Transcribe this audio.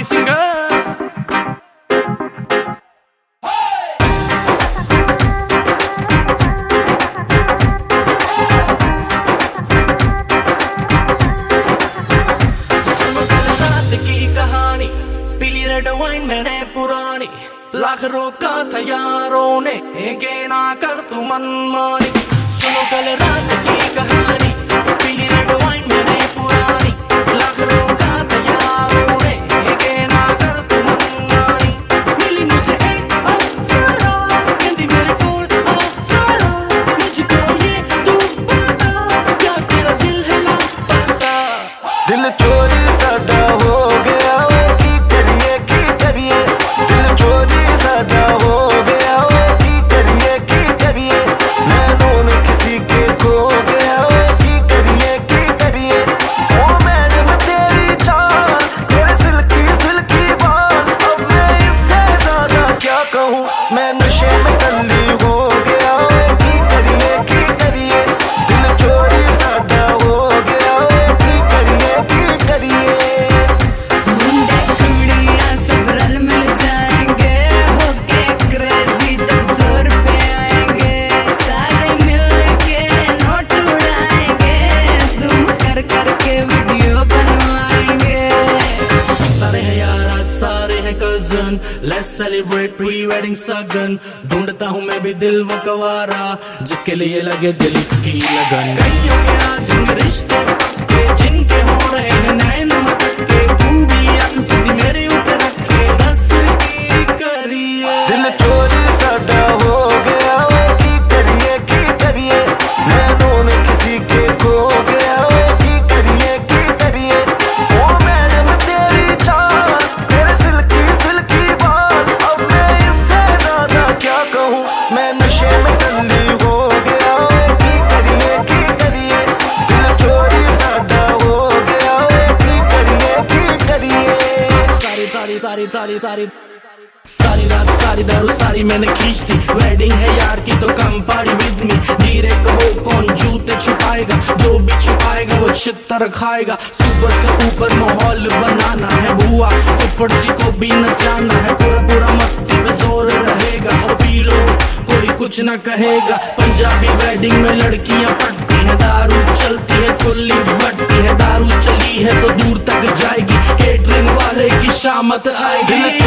Party singer. पीली red wine मैंने पुरानी, लाख रोका था यारों ने, के ना कर तू मनमानी। सुनो कल रात की कहानी, पीली रेड वाइन मैंने पुरानी, लाख रोका था यारों ने, के ना कर तू मनमानी। मिली मुझे एक अप्सरा, कहती मेरे कोल अप्सरा, मुझको ये तू बता, क्या तेरा दिल है लापता। दिल चोरी साडा हो गया, मैं नशे में टल्ली हो गया, की करिए दिल चोरी साडा हो गया, की करिए। मुंडे कुड़ियां सब रल मिल जाएंगे, होके क्रेजी जब फ्लोर पे आएंगे, सारे मिल के नोट उड़ाएंगे, जूम कर करके वीडियो बनवाएंगे। सारे हैं यार आज सारे हैं cousin, let's celebrate pre wedding सगन। ढूंढता हूँ मैं भी दिल वो कवारा, जिसके लिए लगे दिल की लगन। कईयों के आज रिश्ते पक्के, जिनके हो रहे हैं नैन मटके, तू भी अक सीधी मेरे ऊपर रखे, बस की करिए। दिल चोरी साडा हो गया, की करिए नैनों में किसी के खो गया, की करिए। ओ मैडम तेरी चाल, तेरे सिल्की बाल, अब मैं इससे ज्यादा क्या कहूँ, मैं नशे में टल्ली हो गया, की करिए दिल चोरी साडा हो गया, की करिए। सारी रात सारी दारू सारी मैंने खींच दी, वेडिंग है यार की तो कम पार्टी विद मी। धीरे कहो कौन जूते छुपाएगा, जो भी छुपाएगा वो छितर खाएगा। सुपर से ऊपर माहौल बनाना है बुआ, फुफड़ जी को भी नचाना है, पूरा मस्ती में जोर रहेगा। और पी लो कोई कुछ न कहेगा, पंजाबी वेडिंग में लड़कियां पटती है, दारू चलती है खुली बट्टी है, दारू चली है तो दूर तक जाएगी, केटरिंग वाले की शामत आएगी।